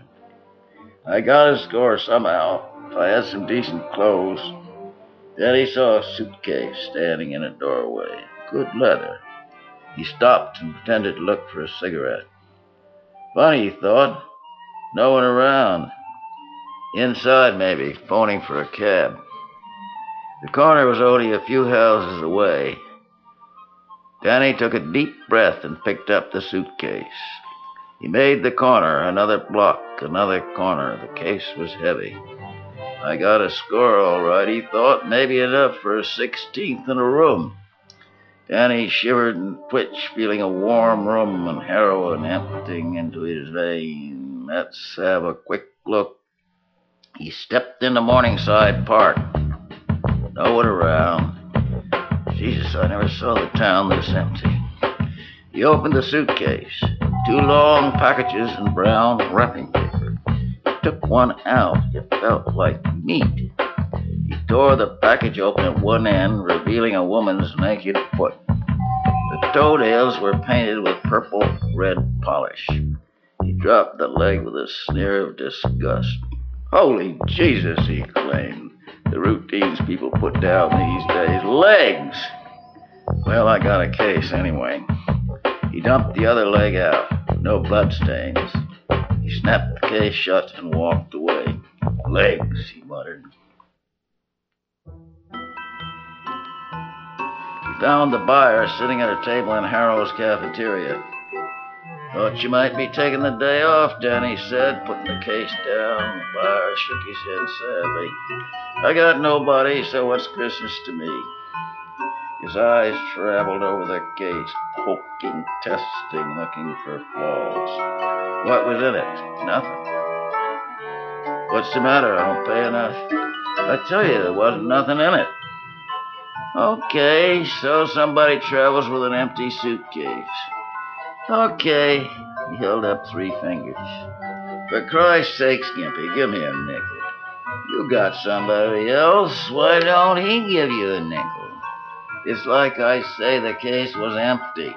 I got his score somehow. If I had some decent clothes. Then he saw a suitcase standing in a doorway. Good leather. He stopped and pretended to look for a cigarette. Funny, he thought. No one around. Inside, maybe, phoning for a cab. The corner was only a few houses away. Danny took a deep breath and picked up the suitcase. He made the corner, another block, another corner. The case was heavy. I got a score all right, he thought. Maybe enough for a 16th in a room. Danny shivered and twitched, feeling a warm room and heroin emptying into his veins. Let's have a quick look. He stepped into Morningside Park. No one around. Jesus, I never saw the town this empty. He opened the suitcase. 2 long packages in brown wrapping paper. He took one out. It felt like meat. He tore the package open at one end, revealing a woman's naked foot. The toenails were painted with purple-red polish. He dropped the leg with a sneer of disgust. Holy Jesus, he exclaimed. The routines people put down these days. Legs! Well, I got a case anyway. He dumped the other leg out. No bloodstains. He snapped the case shut and walked away. Legs, he muttered. He found the buyer sitting at a table in Harrow's cafeteria. Thought you might be taking the day off, Danny said, putting the case down. The buyer shook his head sadly. I got nobody, so what's Christmas to me? His eyes traveled over the case, poking, testing, looking for flaws. What was in it? Nothing. What's the matter? I don't pay enough. I tell you, there wasn't nothing in it. Okay, so somebody travels with an empty suitcase. Okay, he held up 3 fingers. For Christ's sake, Skimpy, give me a nickel. You got somebody else, why don't he give you a nickel? It's like I say the case was empty.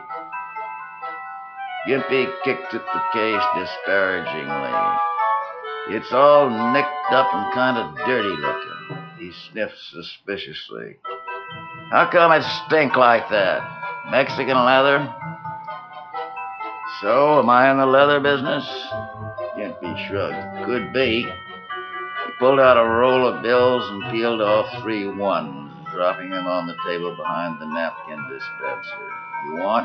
Gimpy kicked at the case disparagingly. It's all nicked up and kind of dirty looking. He sniffed suspiciously. How come it stink like that? Mexican leather? So, am I in the leather business? Gimpy shrugged. Could be. He pulled out a roll of bills and peeled off 3 ones, dropping them on the table behind the napkin dispenser. You want?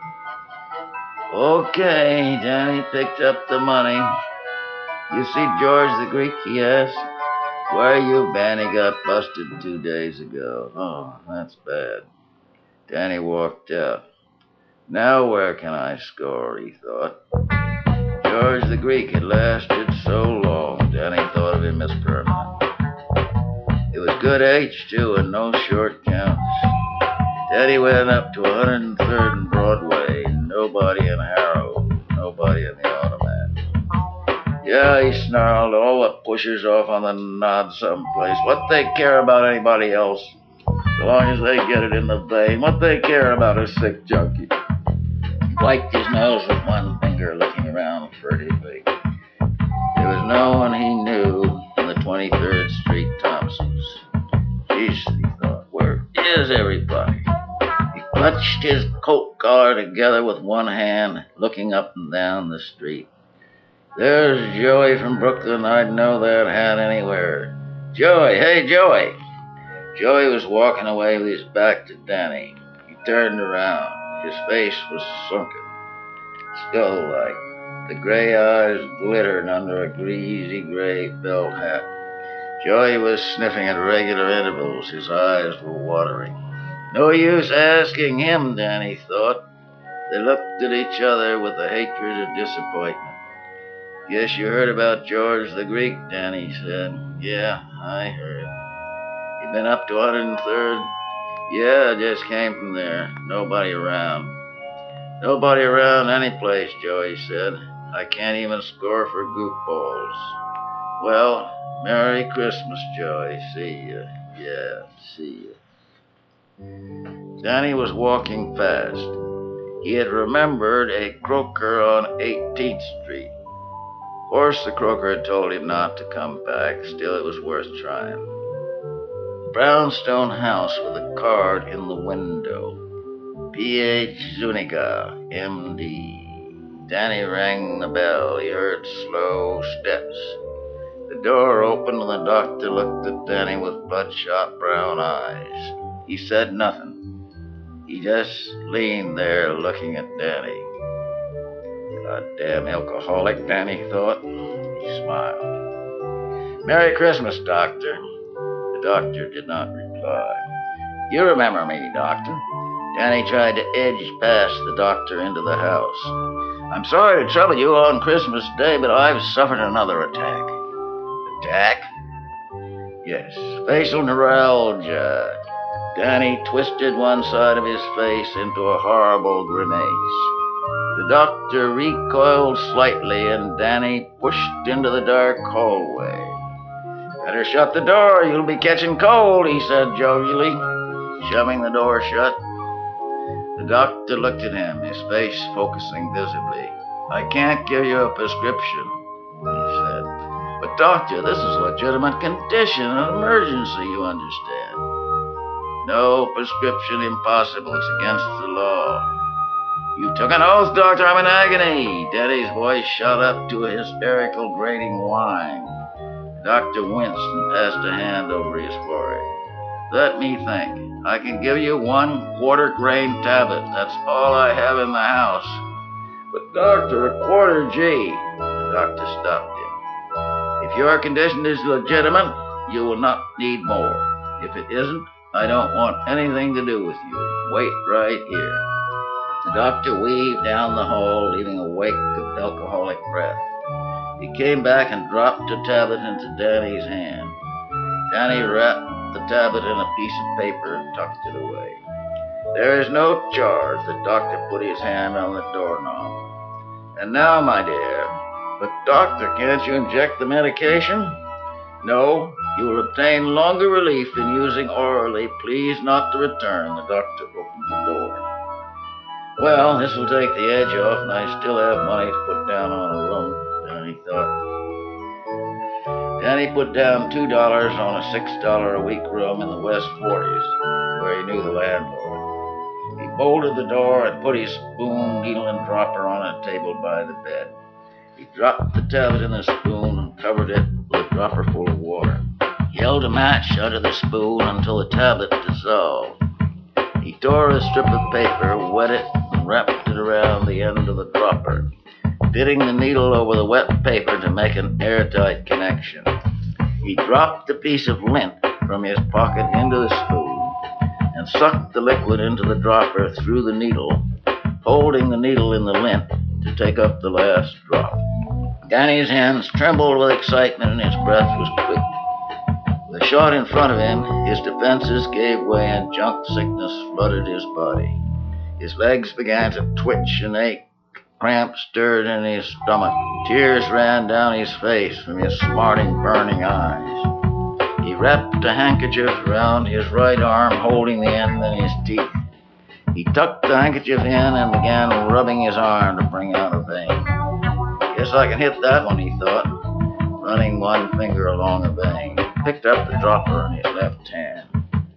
Okay, Danny picked up the money. You see George the Greek, he asked. Where you been? He got busted 2 days ago. Oh, that's bad. Danny walked out. Now where can I score, he thought. George the Greek had lasted so long, Danny thought of him as permanent. It was good H, too, and no short counts. Danny went up to 103rd and Broadway. Nobody in Harrow. Nobody in the automat. Yeah, he snarled, all the pushers off on the nod someplace. What they care about anybody else? So long as they get it in the vein, what they care about a sick junkie? He wiped his nose with one finger, looking around furtively. There was no one he knew in the 23rd Street Thompsons. Jeez, he thought, where is everybody? He clutched his coat collar together with one hand, looking up and down the street. There's Joey from Brooklyn. I'd know that hat anywhere. Joey, hey, Joey. Joey was walking away with his back to Danny. He turned around. His face was sunken, skull-like. The gray eyes glittered under a greasy gray felt hat. Joey was sniffing at regular intervals. His eyes were watering. No use asking him, Danny thought. They looked at each other with the hatred of disappointment. Guess you heard about George the Greek, Danny said. Yeah, I heard. You been up to 103rd? Yeah, I just came from there. Nobody around. Nobody around any place, Joey said. I can't even score for goofballs. Well, Merry Christmas, Joey. See ya. Yeah, see ya. Danny was walking fast. He had remembered a croaker on 18th Street. Of course, the croaker had told him not to come back. Still, it was worth trying. Brownstone house with a card in the window. P.H. Zuniga, M.D. Danny rang the bell. He heard slow steps. The door opened and the doctor looked at Danny with bloodshot brown eyes. He said nothing. He just leaned there looking at Danny. Goddamn alcoholic, Danny thought. He smiled. Merry Christmas, Doctor. The doctor did not reply. You remember me, Doctor? Danny tried to edge past the doctor into the house. I'm sorry to trouble you on Christmas Day, but I've suffered another attack. Attack? Yes, facial neuralgia. Danny twisted one side of his face into a horrible grimace. The doctor recoiled slightly, and Danny pushed into the dark hallway. Better shut the door, you'll be catching cold, he said jovially, shoving the door shut. The doctor looked at him, his face focusing visibly. I can't give you a prescription, he said. But doctor, this is a legitimate condition, an emergency, you understand. No prescription impossible, it's against the law. You took an oath, Doctor, I'm in agony. Danny's voice shot up to a hysterical, grating whine. The doctor winced and passed a hand over his forehead. Let me think. I can give you 1 quarter-grain tablet. That's all I have in the house. But, Doctor, a quarter G. The doctor stopped him. If your condition is legitimate, you will not need more. If it isn't, I don't want anything to do with you. Wait right here. The doctor weaved down the hall, leaving a wake of alcoholic breath. He came back and dropped a tablet into Danny's hand. Danny wrapped the tablet in a piece of paper and tucked it away. There is no charge. The doctor put his hand on the doorknob. And now, my dear, but doctor, can't you inject the medication? No, you will obtain longer relief in using orally. Please not to return. The doctor opened the door. Well, this will take the edge off, and I still have money to put down on a room, Danny thought. Danny put down $2 on a $6 a week room in the West 40s, where he knew the landlord. He bolted the door and put his spoon, needle, and dropper on a table by the bed. He dropped the tablet in the spoon and covered it with a dropper full of water. He held a match under the spoon until the tablet dissolved. He tore a strip of paper, wet it, and wrapped it around the end of the dropper, fitting the needle over the wet paper to make an airtight connection. He dropped a piece of lint from his pocket into the spoon and sucked the liquid into the dropper through the needle, holding the needle in the lint to take up the last drop. Danny's hands trembled with excitement and his breath was quick. With a shot in front of him, his defenses gave way and junk sickness flooded his body. His legs began to twitch and ache. cramp stirred in his stomach. Tears ran down his face from his smarting, burning eyes. He wrapped a handkerchief around his right arm, holding the end in his teeth. He tucked the handkerchief in and began rubbing his arm to bring out a vein. Guess I can hit that one, he thought, running one finger along a vein. He picked up the dropper in his left hand.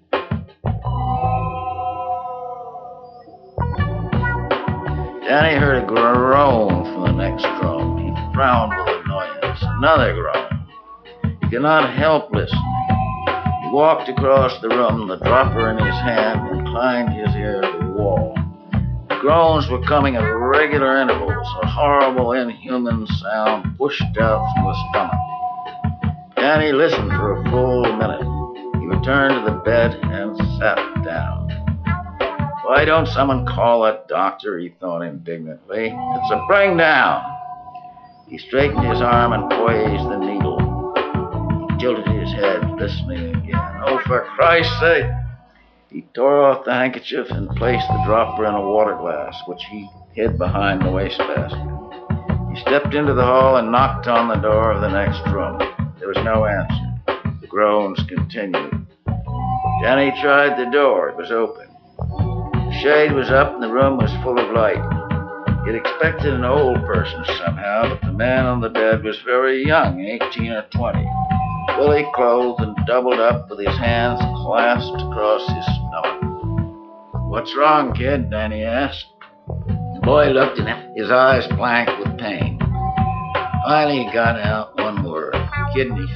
Danny heard a groan from the next drum. He frowned with annoyance. Another groan. He could not help listening. He walked across the room, the dropper in his hand, and inclined his ear to the wall. The groans were coming at regular intervals, a horrible, inhuman sound pushed out from the stomach. Danny listened for a full minute. He returned to the bed and sat down. Why don't someone call a doctor, he thought indignantly. It's a bring down. He straightened his arm and poised the needle. He tilted his head, listening again. Oh, for Christ's sake! He tore off the handkerchief and placed the dropper in a water glass, which he hid behind the wastebasket. He stepped into the hall and knocked on the door of the next room. There was no answer. The groans continued. Danny tried the door. It was open. The shade was up and the room was full of light. He'd expected an old person somehow, but the man on the bed was very young, 18 or 20, fully clothed and doubled up with his hands clasped across his stomach. What's wrong, kid? Danny asked. The boy looked at him, his eyes blank with pain. Finally he got out one word. Kidneys.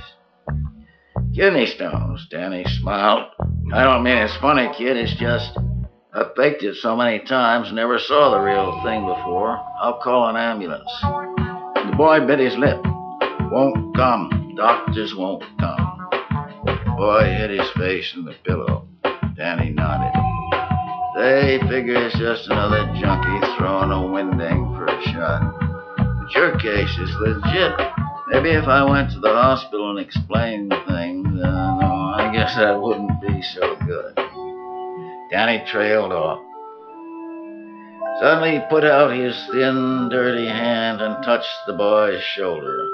Kidney stones, Danny smiled. I don't mean it's funny, kid, it's just... I faked it so many times, never saw the real thing before. I'll call an ambulance. The boy bit his lip. Won't come. Doctors won't come. The boy hid his face in the pillow. Danny nodded. They figure it's just another junkie throwing a winding for a shot. But your case is legit. Maybe if I went to the hospital and explained things, no, I guess that wouldn't be so good. Danny trailed off. Suddenly he put out his thin, dirty hand and touched the boy's shoulder.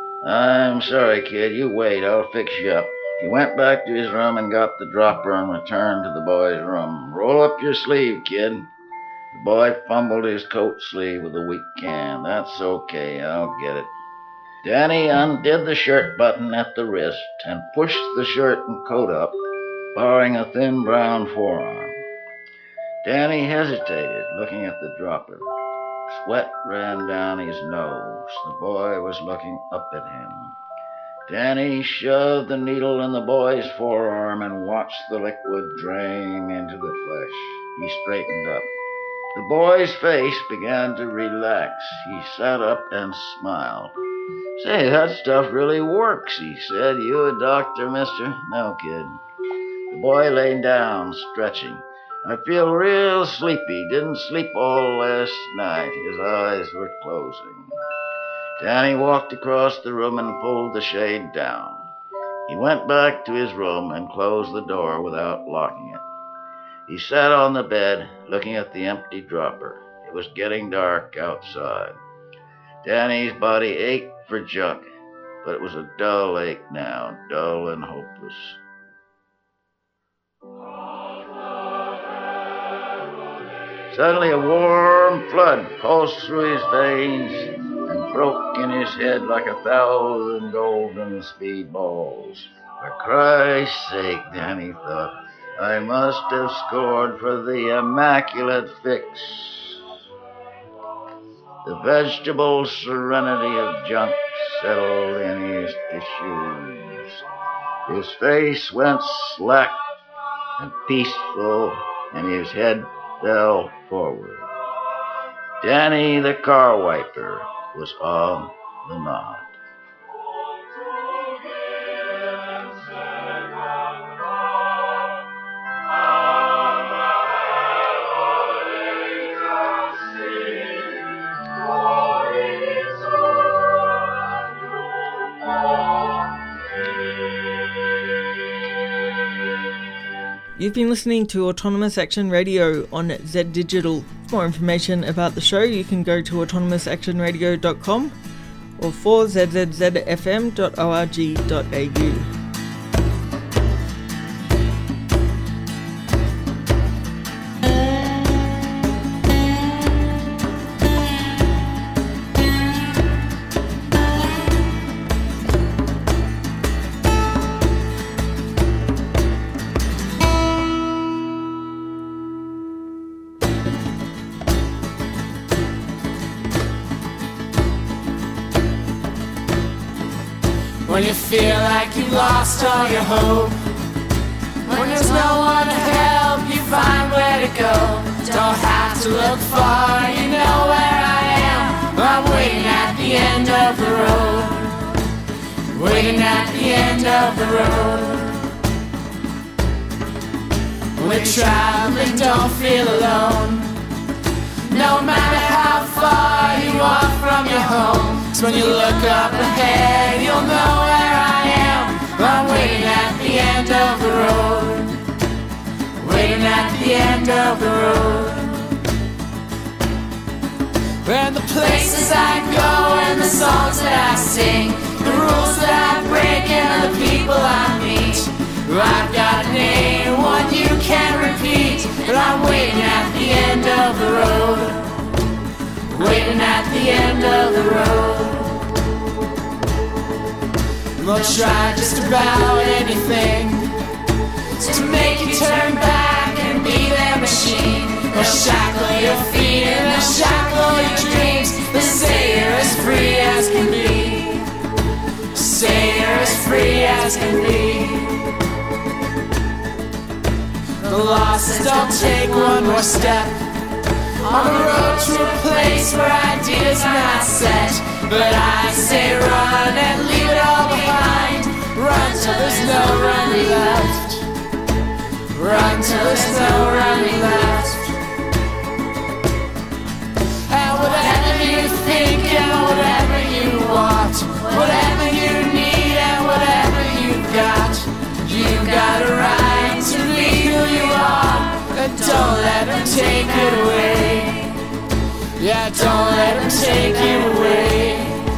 I'm sorry, kid. You wait. I'll fix you up. He went back to his room and got the dropper and returned to the boy's room. Roll up your sleeve, kid. The boy fumbled his coat sleeve with a weak hand. That's okay. I'll get it. Danny undid the shirt button at the wrist and pushed the shirt and coat up, barring a thin brown forearm. Danny hesitated, looking at the dropper. Sweat ran down his nose. The boy was looking up at him. Danny shoved the needle in the boy's forearm and watched the liquid drain into the flesh. He straightened up. The boy's face began to relax. He sat up and smiled. Say, that stuff really works, he said. You a doctor, mister? No, kid. The boy lay down, stretching. I feel real sleepy. Didn't sleep all last night. His eyes were closing. Danny walked across the room and pulled the shade down. He went back to his room and closed the door without locking it. He sat on the bed, looking at the empty dropper. It was getting dark outside. Danny's body ached for junk, but it was a dull ache now, dull and hopeless. Suddenly a warm flood pulsed through his veins and broke in his head like 1,000 golden speedballs. For Christ's sake, Danny thought, I must have scored for the immaculate fix. The vegetable serenity of junk settled in his tissues. His face went slack and peaceful, and his head fell forward. Danny the car wiper was on the nod. You've been listening to Autonomous Action Radio on Z Digital. For more information about the show, you can go to autonomousactionradio.com or 4zzzfm.org.au. When you feel like you've lost all your hope, when there's no one to help you find where to go, don't have to look far, you know where I am. I'm waiting at the end of the road, waiting at the end of the road. When traveling, don't feel alone, no matter how far you are from your home. So when you look up ahead, you'll know where I am. I'm waiting at the end of the road, waiting at the end of the road. And the places I go and the songs that I sing, the rules that I break and the people I meet, I've got a name, one you can't repeat. And I'm waiting at the end of the road, waiting at the end of the road. They'll try just about anything to make you turn back and be their machine. They'll shackle your feet and they'll shackle your dreams. They say you're as free as can be, say you're as free as can be. The losses don't take one more step on the road to a place where ideas are not set. But I say run and leave it all behind. Run till there's no running left, run till there's no running left. And whatever you think and whatever you want, whatever you need and whatever you've got a right to be who you are. And don't let them take it away, yeah, don't let them take it away.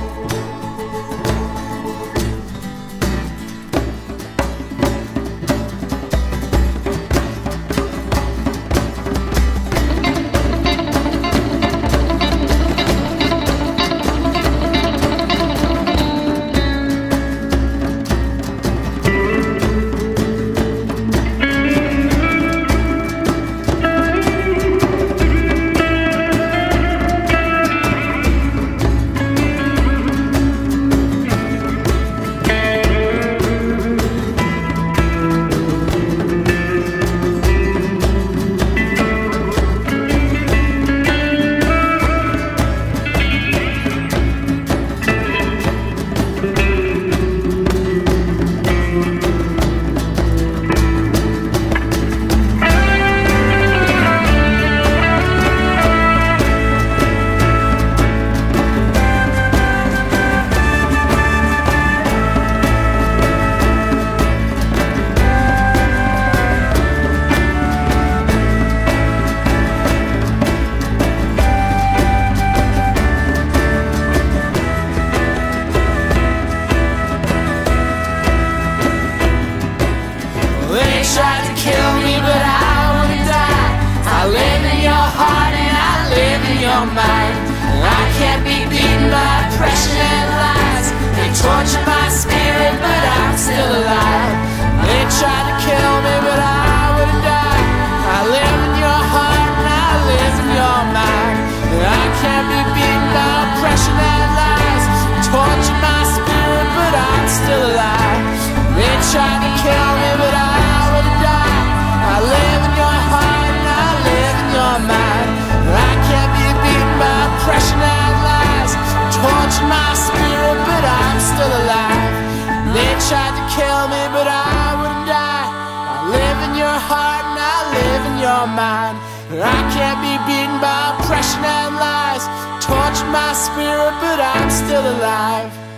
I can't be beaten by oppression and lies. Tortured my spirit, but I'm still alive.